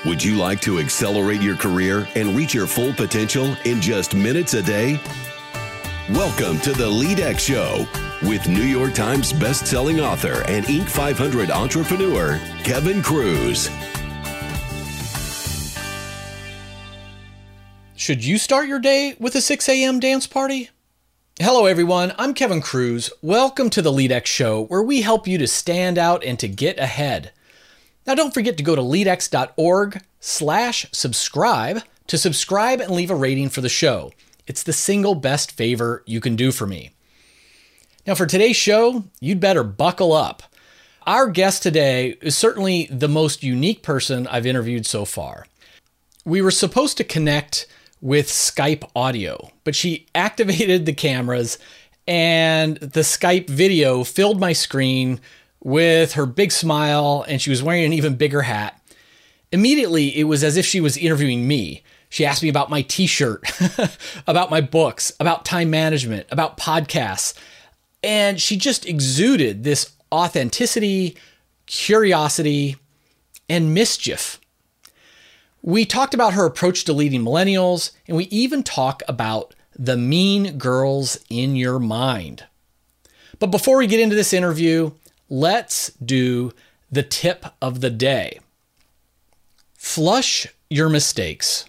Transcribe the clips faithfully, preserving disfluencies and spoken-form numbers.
Would you like to accelerate your career and reach your full potential in just minutes a day? Welcome to the LeadX Show with New York Times best-selling author and Inc five hundred entrepreneur, Kevin Kruse. Should you start your day with a six a.m. dance party? Hello, everyone. I'm Kevin Kruse. Welcome to the LeadX Show, where we help you to stand out and to get ahead. Now, don't forget to go to leadx.org slash subscribe to subscribe and leave a rating for the show. It's the single best favor you can do for me. Now, for today's show, you'd better buckle up. Our guest today is certainly the most unique person I've interviewed so far. We were supposed to connect with Skype audio, but she activated the cameras and the Skype video filled my screen with her big smile, and she was wearing an even bigger hat. Immediately, it was as if she was interviewing me. She asked me about my t-shirt, about my books, about time management, about podcasts, and she just exuded this authenticity, curiosity, and mischief. We talked about her approach to leading millennials, and we even talk about the mean girls in your mind. But before we get into this interview, let's do the tip of the day. Flush your mistakes.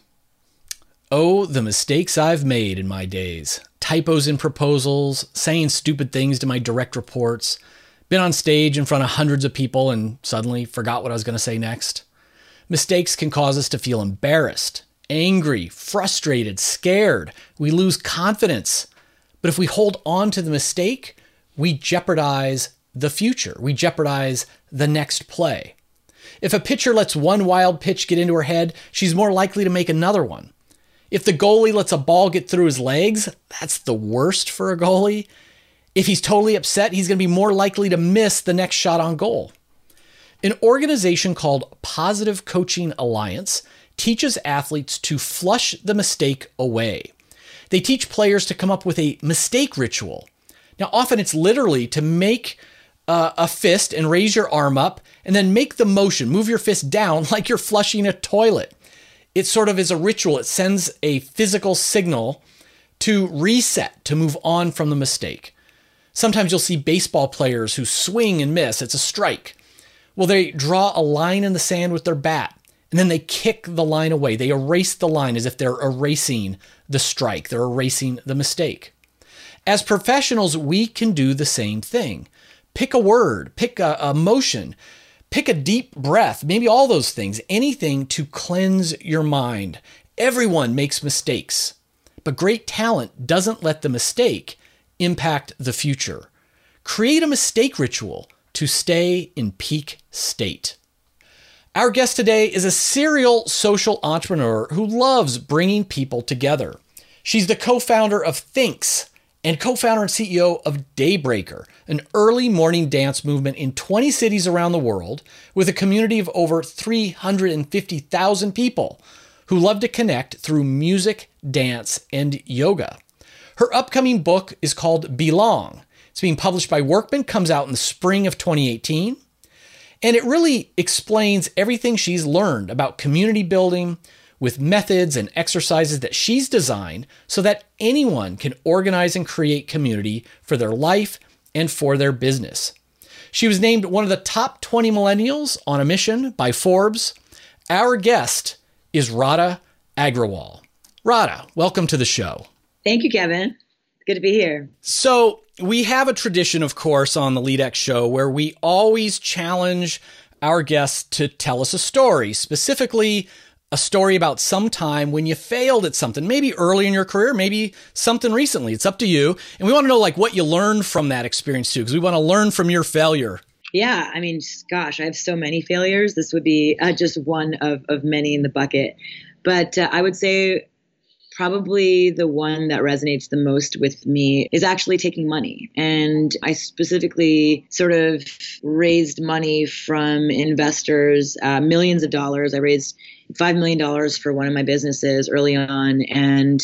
Oh, the mistakes I've made in my days. Typos in proposals, saying stupid things to my direct reports, been on stage in front of hundreds of people and suddenly forgot what I was going to say next. Mistakes can cause us to feel embarrassed, angry, frustrated, scared. We lose confidence. But if we hold on to the mistake, we jeopardize the future. We jeopardize the next play. If a pitcher lets one wild pitch get into her head, she's more likely to make another one. If the goalie lets a ball get through his legs, that's the worst for a goalie. If he's totally upset, he's going to be more likely to miss the next shot on goal. An organization called Positive Coaching Alliance teaches athletes to flush the mistake away. They teach players to come up with a mistake ritual. Now, often it's literally to make uh, a fist and raise your arm up and then make the motion, move your fist down like you're flushing a toilet. It sort of is a ritual. It sends a physical signal to reset, to move on from the mistake. Sometimes you'll see baseball players who swing and miss. It's a strike. Well, they draw a line in the sand with their bat, and then they kick the line away. They erase the line as if they're erasing the strike. They're erasing the mistake. As professionals, we can do the same thing. Pick a word, pick a, a motion, pick a deep breath, maybe all those things, anything to cleanse your mind. Everyone makes mistakes, but great talent doesn't let the mistake impact the future. Create a mistake ritual to stay in peak state. Our guest today is a serial social entrepreneur who loves bringing people together. She's the co-founder of Thinx and co-founder and C E O of Daybreaker, an early morning dance movement in twenty cities around the world with a community of over three hundred fifty thousand people who love to connect through music, dance, and yoga. Her upcoming book is called Belong. It's being published by Workman, comes out in the spring of twenty eighteen, and it really explains everything she's learned about community building with methods and exercises that she's designed so that anyone can organize and create community for their life and for their business. She was named one of the top twenty millennials on a mission by Forbes. Our guest is Radha Agrawal. Radha, welcome to the show. Thank you, Kevin. Good to be here. So we have a tradition, of course, on the LeadX Show where we always challenge our guests to tell us a story, specifically a story about some time when you failed at something, maybe early in your career, maybe something recently. It's up to you. And we want to know like what you learned from that experience too, because we want to learn from your failure. Yeah. I mean, gosh, I have so many failures. This would be uh, just one of, of many in the bucket. But uh, I would say probably the one that resonates the most with me is actually taking money. And I specifically sort of raised money from investors, uh, millions of dollars. I raised five million dollars for one of my businesses early on. And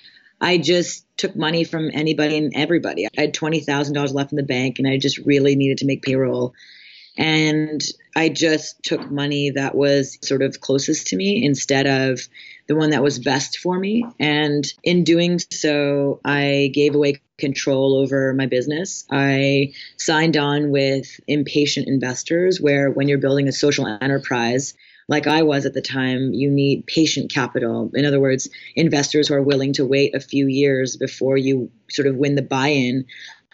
I just took money from anybody and everybody. I had twenty thousand dollars left in the bank and I just really needed to make payroll. And I just took money that was sort of closest to me instead of the one that was best for me. And in doing so, I gave away control over my business. I signed on with impatient investors, where when you're building a social enterprise, like I was at the time, you need patient capital. In other words, investors who are willing to wait a few years before you sort of win the buy-in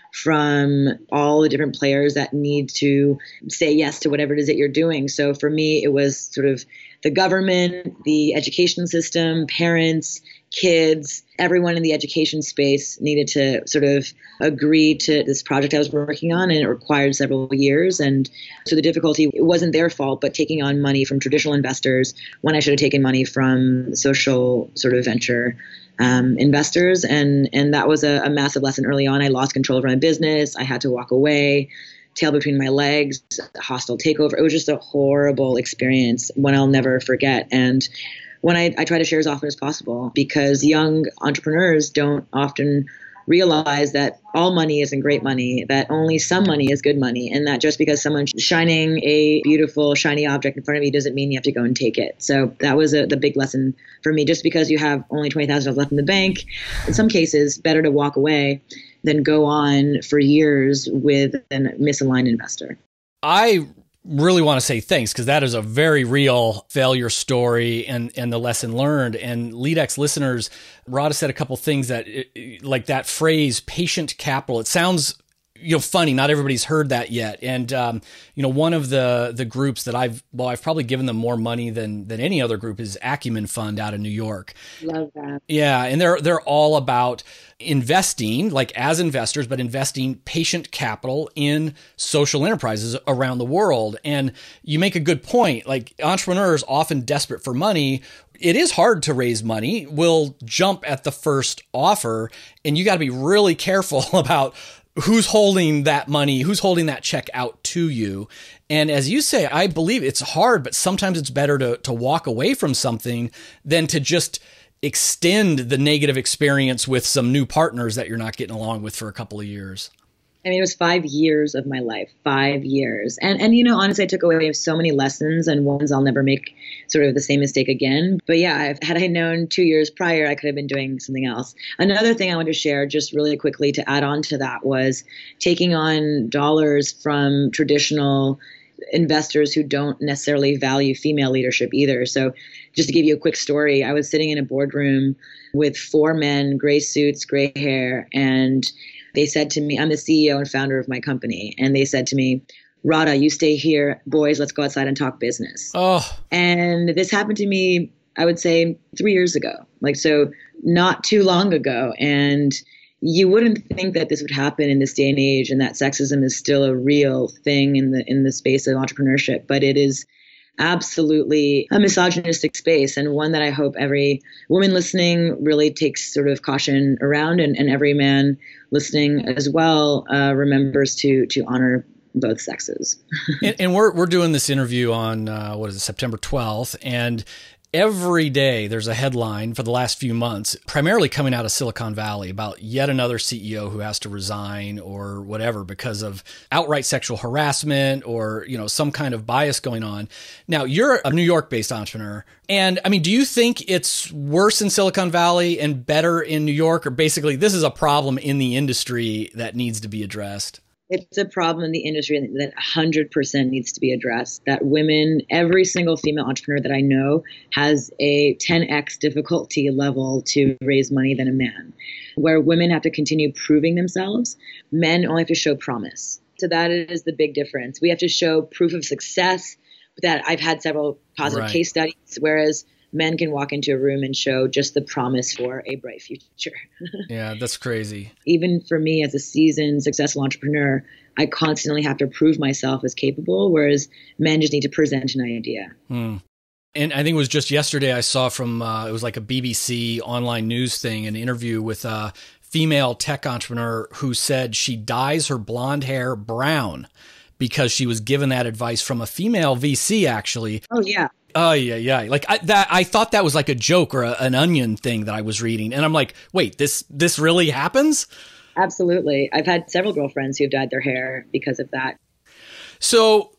from all the different players that need to say yes to whatever it is that you're doing. So for me, it was sort of the government, the education system, parents, kids, everyone in the education space needed to sort of agree to this project I was working on, and it required several years. And so the difficulty, it wasn't their fault, but taking on money from traditional investors when I should have taken money from social sort of venture um, investors. And, and that was a, a massive lesson early on. I lost control over my business. I had to walk away, tail between my legs, hostile takeover. It was just a horrible experience, one I'll never forget. And when I, I try to share as often as possible, because young entrepreneurs don't often realize that all money isn't great money, that only some money is good money, and that just because someone's shining a beautiful, shiny object in front of you doesn't mean you have to go and take it. So that was a, the big lesson for me. Just because you have only twenty thousand dollars left in the bank, in some cases, better to walk away than go on for years with a misaligned investor. I really want to say thanks, because that is a very real failure story and, and the lesson learned. And LeadX listeners, Radha said a couple things that, like that phrase, patient capital. It sounds, you know, funny. Not everybody's heard that yet. And, um, you know, one of the, the groups that I've, well, I've probably given them more money than, than any other group is Acumen Fund out of New York. Love that. Yeah. And they're, they're all about investing, like as investors, but investing patient capital in social enterprises around the world. And you make a good point. Like, entrepreneurs often desperate for money. It is hard to raise money. We'll jump at the first offer, and you got to be really careful about who's holding that money, who's holding that check out to you. And as you say, I believe it's hard, but sometimes it's better to, to walk away from something than to just extend the negative experience with some new partners that you're not getting along with for a couple of years. I mean, it was five years of my life, five years. And, and you know, honestly, I took away so many lessons, and ones I'll never make sort of the same mistake again. But yeah, I've, had I known two years prior, I could have been doing something else. Another thing I want to share just really quickly to add on to that was taking on dollars from traditional investors who don't necessarily value female leadership either. So just to give you a quick story, I was sitting in a boardroom with four men, gray suits, gray hair, and they said to me, I'm the C E O and founder of my company. And they said to me, Radha, you stay here. Boys, let's go outside and talk business. Oh. And this happened to me, I would say, three years ago. Like, so not too long ago. And you wouldn't think that this would happen in this day and age, and that sexism is still a real thing in the in the space of entrepreneurship. But it is absolutely a misogynistic space, and one that I hope every woman listening really takes sort of caution around, and, and every man listening as well uh, remembers to to honor both sexes. and, and we're we're doing this interview on uh, what is it, September twelfth, and every day there's a headline for the last few months, primarily coming out of Silicon Valley, about yet another C E O who has to resign or whatever because of outright sexual harassment or, you know, some kind of bias going on. Now, you're a New York-based entrepreneur. And I mean, do you think it's worse in Silicon Valley and better in New York? Or basically, this is a problem in the industry that needs to be addressed? It's a problem in the industry that one hundred percent needs to be addressed, that women, every single female entrepreneur that I know has a ten x difficulty level to raise money than a man, where women have to continue proving themselves. Men only have to show promise. So that is the big difference. We have to show proof of success. That I've had several positive Right. case studies, whereas men can walk into a room and show just the promise for a bright future. Yeah, that's crazy. Even for me as a seasoned, successful entrepreneur, I constantly have to prove myself as capable, whereas men just need to present an idea. Hmm. And I think it was just yesterday I saw from, uh, it was like a B B C online news thing, an interview with a female tech entrepreneur who said she dyes her blonde hair brown because she was given that advice from a female V C, actually. Oh, yeah. Oh, yeah, yeah. Like I, that, I thought that was like a joke or a, an Onion thing that I was reading. And I'm like, wait, this, this really happens? Absolutely. I've had several girlfriends who have dyed their hair because of that. So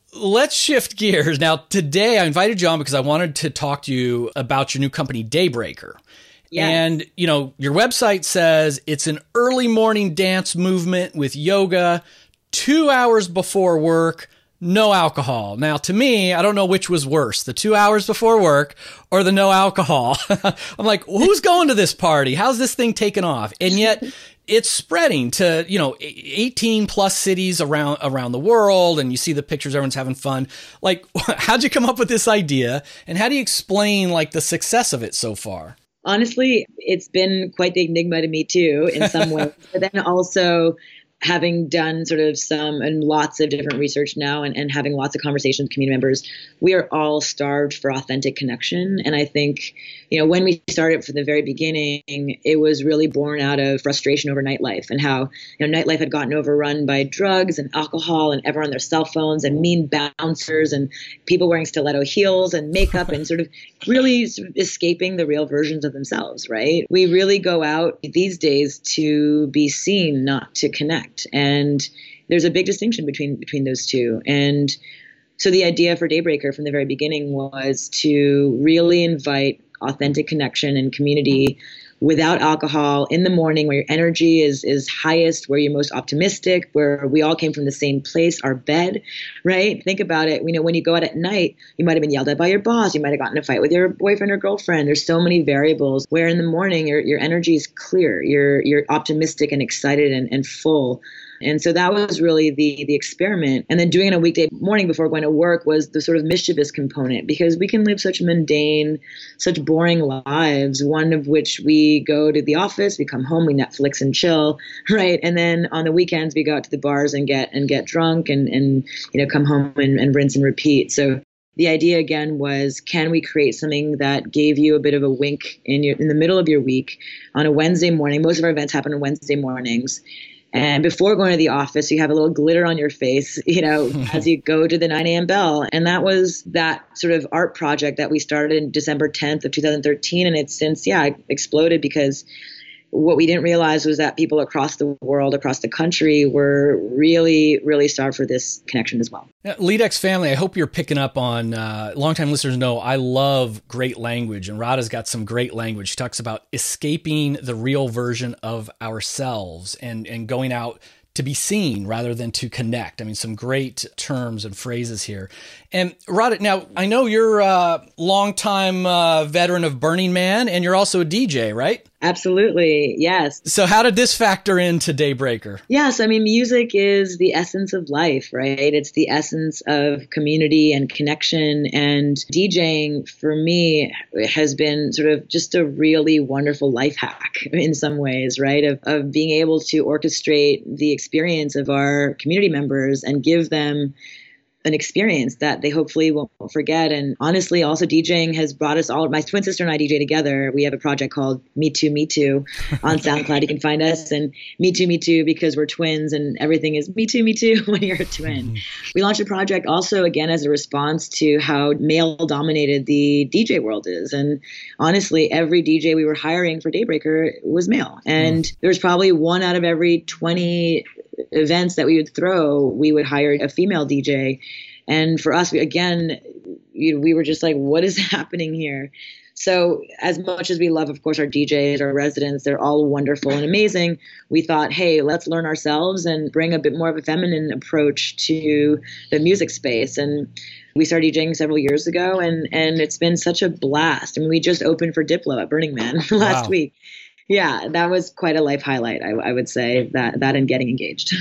let's shift gears. Now, today I invited you on because I wanted to talk to you about your new company, Daybreaker. Yes. And, you know, your website says it's an early morning dance movement with yoga, two hours before work, no alcohol. Now, to me, I don't know which was worse, the two hours before work or the no alcohol. I'm like, who's going to this party? How's this thing taken off? And yet it's spreading to, you know, eighteen plus cities around, around the world. And you see the pictures, everyone's having fun. Like, how'd you come up with this idea? And how do you explain like the success of it so far? Honestly, it's been quite the enigma to me too, in some ways, but then also having done sort of some and lots of different research now and, and having lots of conversations with community members, we are all starved for authentic connection. And I think, you know, when we started from the very beginning, it was really born out of frustration over nightlife and how, you know, nightlife had gotten overrun by drugs and alcohol and everyone on their cell phones and mean bouncers and people wearing stiletto heels and makeup and sort of really sort of escaping the real versions of themselves, right? We really go out these days to be seen, not to connect. And there's a big distinction between between those two. And so the idea for Daybreaker from the very beginning was to really invite authentic connection and community without alcohol in the morning, where your energy is is highest, where you're most optimistic, where we all came from the same place, our bed, right? Think about it. You know, when you go out at night, you might have been yelled at by your boss. You might have gotten in a fight with your boyfriend or girlfriend. There's so many variables where in the morning, your your energy is clear. You're you're optimistic and excited and, and full. And so that was really the the experiment. And then doing it a weekday morning before going to work was the sort of mischievous component, because we can live such mundane, such boring lives, one of which we go to the office, we come home, we Netflix and chill, right? And then on the weekends, we go out to the bars and get and get drunk and, and you know, come home and, and rinse and repeat. So the idea again was, can we create something that gave you a bit of a wink in your in the middle of your week on a Wednesday morning? Most of our events happen on Wednesday mornings. And before going to the office, you have a little glitter on your face, you know, as you go to the nine a.m. bell. And that was that sort of art project that we started in December tenth of two thousand thirteen. And it's since, yeah, exploded, because what we didn't realize was that people across the world, across the country, were really, really starved for this connection as well. Yeah, LeadX family, I hope you're picking up on, uh, longtime listeners know I love great language, and Radha's got some great language. She talks about escaping the real version of ourselves and, and going out to be seen rather than to connect. I mean, some great terms and phrases here. And Radha, now I know you're a longtime uh, veteran of Burning Man, and you're also a D J, right? Absolutely. Yes. So how did this factor into Daybreaker? Yes. I mean, music is the essence of life, right? It's the essence of community and connection. And DJing for me has been sort of just a really wonderful life hack in some ways, right? Of, of being able to orchestrate the experience of our community members and give them an experience that they hopefully won't forget. And honestly, also DJing has brought us all, my twin sister and I D J together. We have a project called Me Too, Me Too on SoundCloud. You can find us, and Me Too, Me Too, because we're twins and everything is Me Too, Me Too when you're a twin. We launched a project also, again, as a response to how male dominated the D J world is. And honestly, every D J we were hiring for Daybreaker was male. And mm. there was probably one out of every twenty events that we would throw, we would hire a female D J. And for us, we, again, you know, we were just like, what is happening here? So as much as we love, of course, our D Js, our residents, they're all wonderful and amazing. We thought, hey, let's learn ourselves and bring a bit more of a feminine approach to the music space. And we started DJing several years ago, and, and it's been such a blast. I mean, we just opened for Diplo at Burning Man last wow. week. Yeah, that was quite a life highlight, I, I would say, that that and getting engaged.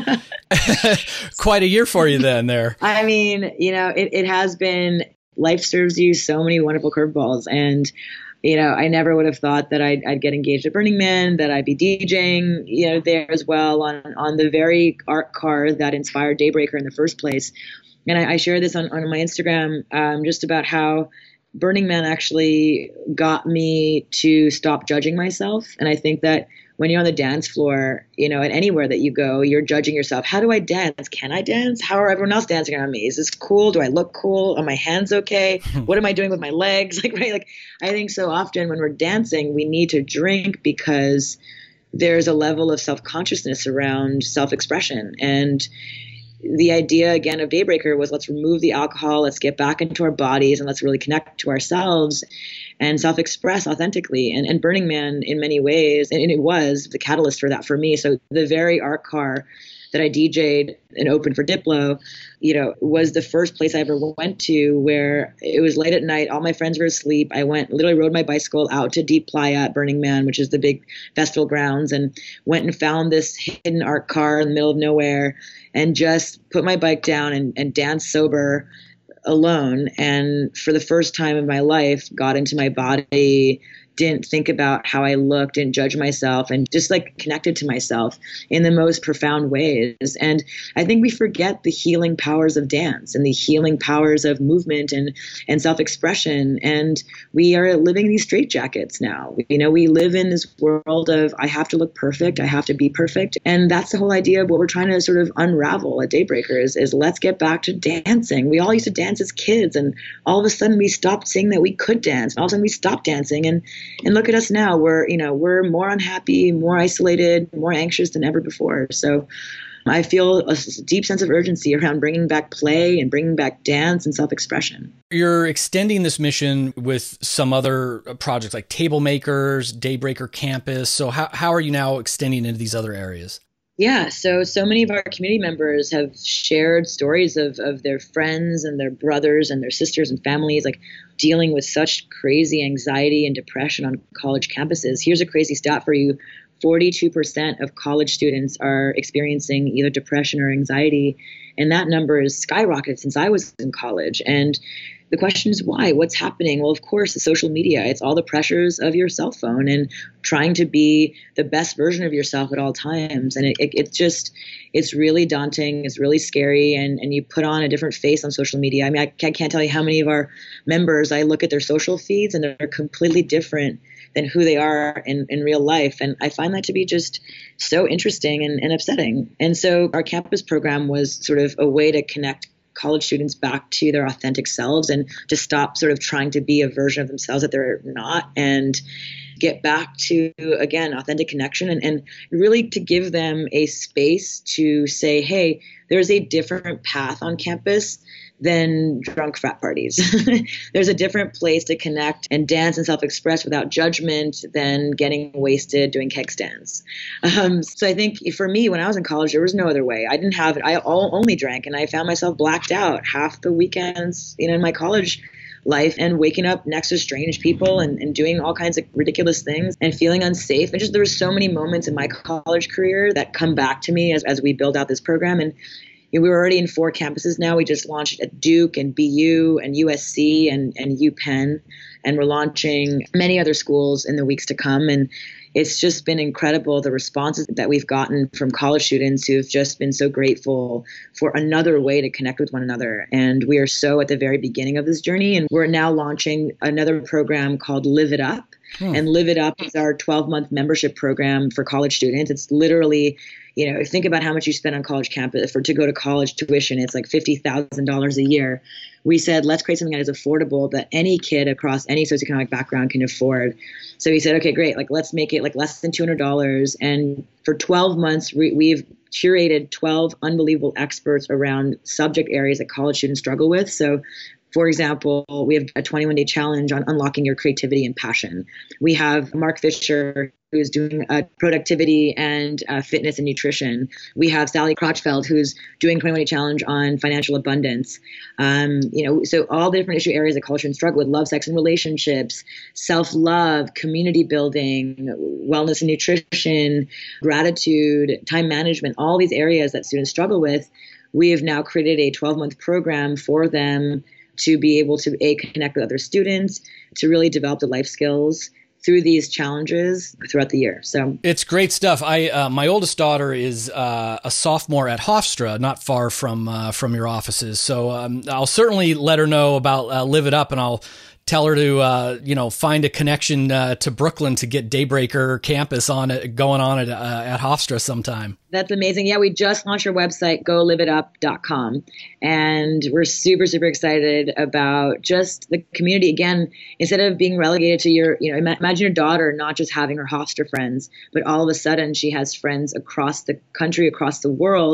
Quite a year for you then there. I mean, you know, it, it has been, life serves you so many wonderful curveballs. And, you know, I never would have thought that I'd, I'd get engaged at Burning Man, that I'd be DJing, you know, there as well on, on the very art car that inspired Daybreaker in the first place. And I, I share this on, on my Instagram, um, just about how Burning Man actually got me to stop judging myself. And I think that when you're on the dance floor, you know, at anywhere that you go, you're judging yourself. How do I dance? Can I dance? How are everyone else dancing around me? Is this cool? Do I look cool? Are my hands okay? What am I doing with my legs? Like, right? Like, I think so often when we're dancing, we need to drink because there's a level of self-consciousness around self-expression. And the idea again of Daybreaker was let's remove the alcohol, let's get back into our bodies, and let's really connect to ourselves and self-express authentically. And, and Burning Man in many ways, and it was the catalyst for that for me. So the very art car that I D J'd and opened for Diplo, you know, was the first place I ever went to where it was late at night. All my friends were asleep. I went, literally rode my bicycle out to Deep Playa at Burning Man, which is the big festival grounds, and went and found this hidden art car in the middle of nowhere and just put my bike down and, and danced sober alone. And for the first time in my life, got into my body, didn't think about how I looked, didn't judge myself, and just like connected to myself in the most profound ways. And I think we forget the healing powers of dance and the healing powers of movement and, and self-expression. And we are living these straitjackets now. You know, we live in this world of I have to look perfect, I have to be perfect. And that's the whole idea of what we're trying to sort of unravel at Daybreaker is, is let's get back to dancing. We all used to dance as kids, and all of a sudden we stopped saying that we could dance. And all of a sudden we stopped dancing. And And look at us now. We're, you know, we're more unhappy, more isolated, more anxious than ever before. So I feel a deep sense of urgency around bringing back play and bringing back dance and self-expression. You're extending this mission with some other projects like Table Makers, Daybreaker Campus. So how, how are you now extending into these other areas? Yeah, so so many of our community members have shared stories of, of their friends and their brothers and their sisters and families, like dealing with such crazy anxiety and depression on college campuses. Here's a crazy stat for you. forty-two percent of college students are experiencing either depression or anxiety, and that number has skyrocketed since I was in college. And the question is why? What's happening? Well, of course, the social media. It's all the pressures of your cell phone and trying to be the best version of yourself at all times. And it, it, it just, it's really daunting. It's really scary. And, and you put on a different face on social media. I mean, I, I can't tell you how many of our members, I look at their social feeds and they're completely different than who they are in, in real life. And I find that to be just so interesting and, and upsetting. And so our campus program was sort of a way to connect college students back to their authentic selves and to stop sort of trying to be a version of themselves that they're not, and get back to, again, authentic connection, and, and really to give them a space to say, hey, there's a different path on campus than drunk frat parties. There's a different place to connect and dance and self-express without judgment than getting wasted doing keg stands. Um, so I think for me, when I was in college, there was no other way. I didn't have it. I all, only drank, and I found myself blacked out half the weekends, you know, in my college life, and waking up next to strange people and, and doing all kinds of ridiculous things and feeling unsafe. And just there were so many moments in my college career that come back to me as, as we build out this program. And we were already in four campuses now. We just launched at Duke and B U and U S C and, and UPenn, and we're launching many other schools in the weeks to come. And it's just been incredible, the responses that we've gotten from college students who've just been so grateful for another way to connect with one another. And we are so at the very beginning of this journey. And we're now launching another program called Live It Up. Hmm. And Live It Up is our twelve-month membership program for college students. It's literally, you know, think about how much you spend on college campus for to go to college tuition. It's like fifty thousand dollars a year. We said, let's create something that is affordable that any kid across any socioeconomic background can afford. So we said, okay, great. Like, let's make it like less than two hundred dollars. And for twelve months, we, we've curated twelve unbelievable experts around subject areas that college students struggle with. So for example, we have a twenty-one day challenge on unlocking your creativity and passion. We have Mark Fisher, who's doing uh, productivity and uh, fitness and nutrition. We have Sally Crotchfeld, who's doing twenty-one day challenge on financial abundance. Um, you know, so all the different issue areas that college students struggle with: love, sex, and relationships, self-love, community building, wellness and nutrition, gratitude, time management, all these areas that students struggle with. We have now created a twelve month program for them to be able to a connect with other students, to really develop the life skills through these challenges throughout the year. So it's great stuff. I uh, my oldest daughter is uh, a sophomore at Hofstra, not far from uh, from your offices. So um, I'll certainly let her know about uh, Live It Up, and I'll tell her to uh, you know find a connection uh, to Brooklyn to get Daybreaker Campus on it, going on at uh, at Hofstra sometime. That's amazing. Yeah, we just launched our website, go live it up dot com. And we're super, super excited about just the community. Again, instead of being relegated to your, you know, imagine your daughter not just having her Hofstra friends, but all of a sudden she has friends across the country, across the world,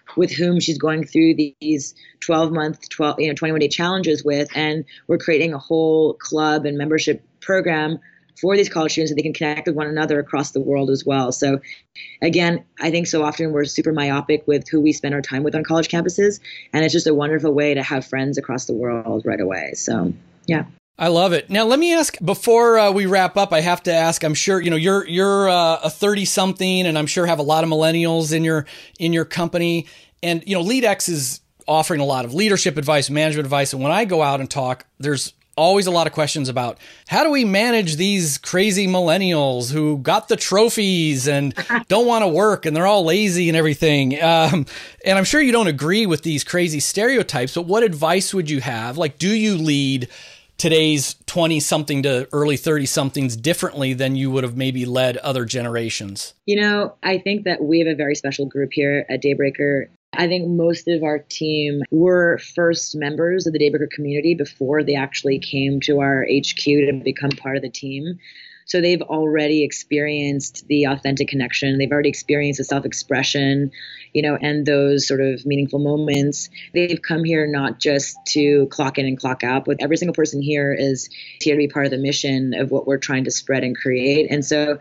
with whom she's going through these twelve month, twelve, you know, twenty-one day challenges with. And we're creating a whole club and membership program for these college students so they can connect with one another across the world as well. So again, I think so often we're super myopic with who we spend our time with on college campuses. And it's just a wonderful way to have friends across the world right away. So yeah. I love it. Now, let me ask, before uh, we wrap up, I have to ask, I'm sure, you know, you're, you're uh, a thirty something, and I'm sure have a lot of millennials in your, in your company. And, you know, LeadX is offering a lot of leadership advice, management advice. And when I go out and talk, there's always a lot of questions about how do we manage these crazy millennials who got the trophies and don't want to work and they're all lazy and everything. Um, and I'm sure you don't agree with these crazy stereotypes, but what advice would you have? Like, do you lead today's twenty something to early thirty somethings differently than you would have maybe led other generations? You know, I think that we have a very special group here at Daybreaker. I think most of our team were first members of the Daybreaker community before they actually came to our H Q to become part of the team. So they've already experienced the authentic connection. They've already experienced the self-expression, you know, and those sort of meaningful moments. They've come here not just to clock in and clock out, but every single person here is here to be part of the mission of what we're trying to spread and create. And so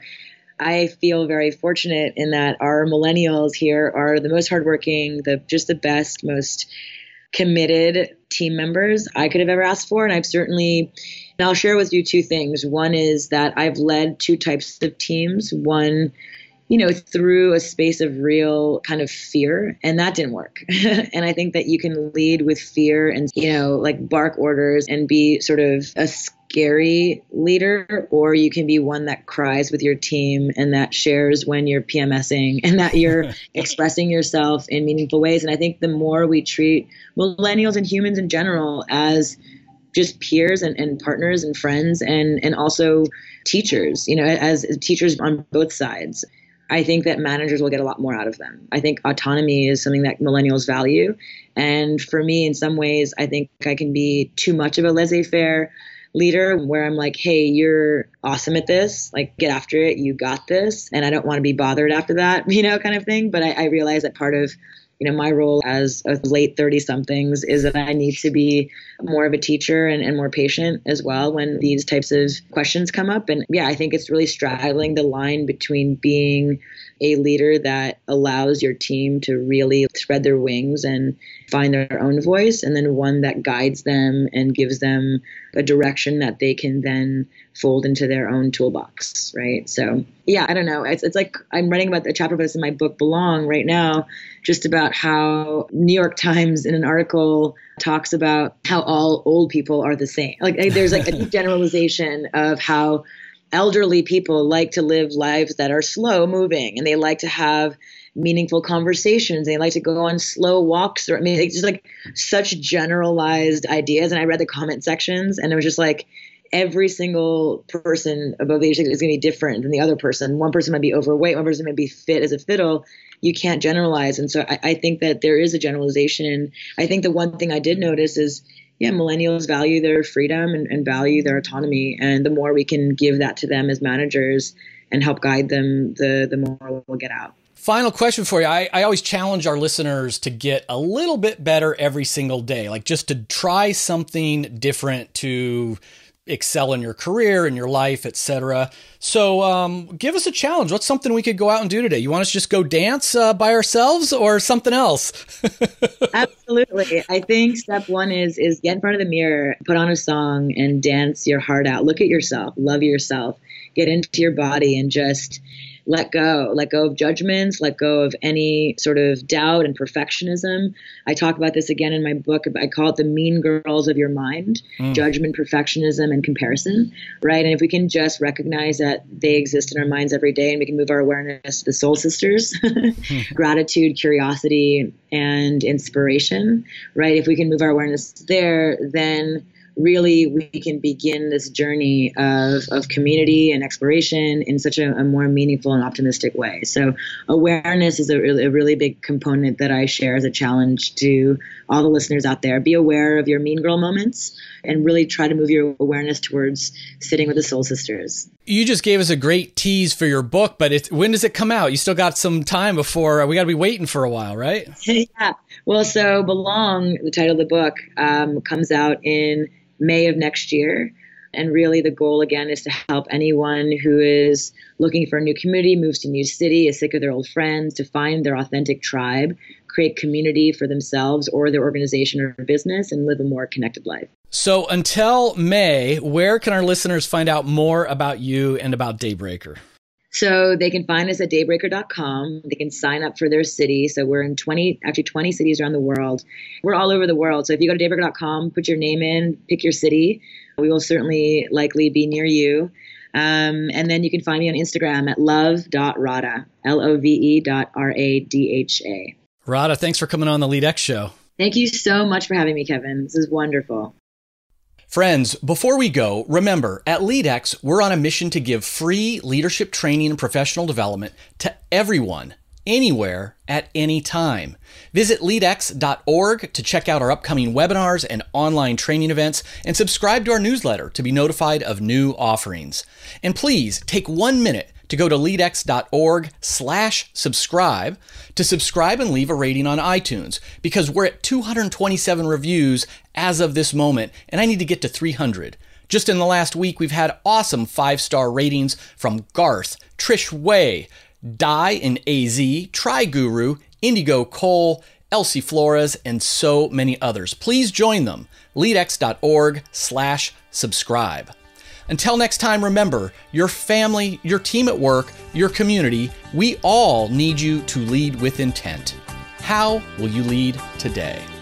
I feel very fortunate in that our millennials here are the most hardworking, the just the best, most committed team members I could have ever asked for. And I've certainly, and I'll share with you two things. One is that I've led two types of teams. One, you know, through a space of real kind of fear, and that didn't work. And I think that you can lead with fear and, you know, like bark orders and be sort of a scary leader, or you can be one that cries with your team and that shares when you're PMSing and that you're expressing yourself in meaningful ways. And I think the more we treat millennials and humans in general as just peers and, and partners and friends and, and also teachers, you know, as teachers on both sides, I think that managers will get a lot more out of them. I think autonomy is something that millennials value. And for me, in some ways, I think I can be too much of a laissez-faire leader where I'm like, hey, you're awesome at this, like get after it, you got this. And I don't want to be bothered after that, you know, kind of thing. But I, I realize that part of, you know, my role as a late thirty somethings is that I need to be more of a teacher and, and more patient as well when these types of questions come up. And yeah, I think it's really straddling the line between being a leader that allows your team to really spread their wings and find their own voice, and then one that guides them and gives them a direction that they can then fold into their own toolbox, right? So yeah, I don't know. It's it's like I'm writing about a chapter about this in my book, Belong, right now, just about how New York Times in an article talks about how all old people are the same. Like there's like a generalization of how elderly people like to live lives that are slow moving and they like to have meaningful conversations. They like to go on slow walks. Or I mean, it's just like such generalized ideas. And I read the comment sections and it was just like every single person above the age is going to be different than the other person. One person might be overweight. One person might be fit as a fiddle. You can't generalize. And so I, I think that there is a generalization. I think the one thing I did notice is, yeah, millennials value their freedom and, and value their autonomy. And the more we can give that to them as managers and help guide them, the, the more we'll get out. Final question for you. I, I always challenge our listeners to get a little bit better every single day, like just to try something different to excel in your career, in your life, et cetera. So um, give us a challenge. What's something we could go out and do today? You want us to just go dance uh, by ourselves or something else? Absolutely. I think step one is is get in front of the mirror, put on a song and dance your heart out. Look at yourself, love yourself, get into your body and just let go, let go of judgments, let go of any sort of doubt and perfectionism. I talk about this again in my book. I call it the mean girls of your mind, mm. judgment, perfectionism, and comparison, right? And if we can just recognize that they exist in our minds every day and we can move our awareness to the soul sisters, gratitude, curiosity, and inspiration, right? If we can move our awareness there, then really we can begin this journey of, of community and exploration in such a, a more meaningful and optimistic way. So awareness is a really, a really big component that I share as a challenge to all the listeners out there. Be aware of your mean girl moments and really try to move your awareness towards sitting with the soul sisters. You just gave us a great tease for your book, but it's, when does it come out? You still got some time before, we got to be waiting for a while, right? Yeah. Well, so Belong, the title of the book, um, comes out in May of next year. And really the goal, again, is to help anyone who is looking for a new community, moves to a new city, is sick of their old friends, to find their authentic tribe, create community for themselves or their organization or business, and live a more connected life. So until May, where can our listeners find out more about you and about Daybreaker? So they can find us at daybreaker dot com. They can sign up for their city. So we're in twenty, actually twenty cities around the world. We're all over the world. So if you go to daybreaker dot com, put your name in, pick your city. We will certainly likely be near you. Um, and then you can find me on Instagram at love dot rada, L O V E dot R A D H A. Rada, thanks for coming on the LeadX show. Thank you so much for having me, Kevin. This is wonderful. Friends, before we go, remember, at LeadX, we're on a mission to give free leadership training and professional development to everyone, anywhere, at any time. Visit lead x dot org to check out our upcoming webinars and online training events, and subscribe to our newsletter to be notified of new offerings. And please take one minute to go to lead x dot org slash subscribe to subscribe and leave a rating on iTunes, because we're at two hundred twenty-seven reviews as of this moment, and I need to get to three hundred. Just in the last week, we've had awesome five-star ratings from Garth, Trish Way, Die in A Z, Try Guru, Indigo Cole, Elsie Flores, and so many others. Please join them. lead x dot org slash subscribe. Until next time, remember, your family, your team at work, your community, we all need you to lead with intent. How will you lead today?